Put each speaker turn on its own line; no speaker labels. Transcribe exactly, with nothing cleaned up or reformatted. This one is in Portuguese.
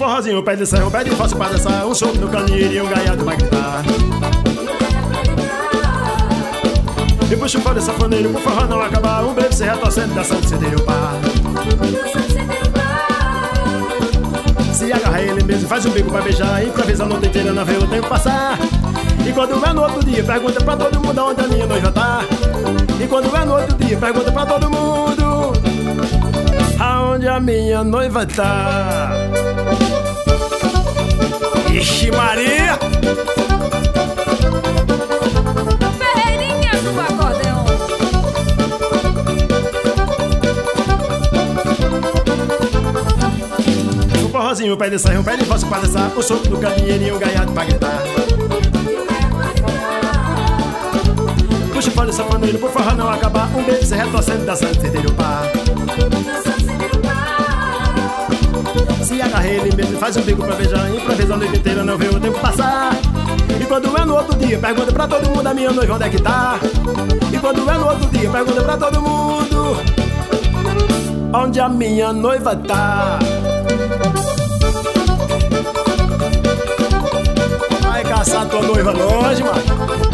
forrozinho, pé de serra, pé de fácil pra dançar. Um sopro no canilho e um gaiato vai gritar. E puxa o pau de safoneiro pro forró não acabar. Um beijo se retorcendo, dançando cedeiro pá. Se agarra ele mesmo, faz um bico pra beijar. Improvisa a noite inteira, não vê o tempo passar. E quando é no outro dia, pergunta pra todo mundo onde a minha noiva tá. E quando é no outro dia, pergunta pra todo mundo aonde a minha noiva tá. Ixi Maria!
Ferreirinha do acordeão.
O forrozinho, o pé de serra, o pé de fácil pra dançar. O sopro do candeeiro e o gaiato pra gritar. Puxa o pau de safoneiro pro forró não acabar. Um beijo se retorcendo, dançando cedeiro pá. Se agarra ele mesmo, faz um bico pra beijar. Improvisa a noite inteira, não vê o tempo passar. E quando é no outro dia, pergunta pra todo mundo a minha noiva onde é que tá. E quando é no outro dia, pergunta pra todo mundo onde a minha noiva tá. Vai caçar tua noiva longe, mano.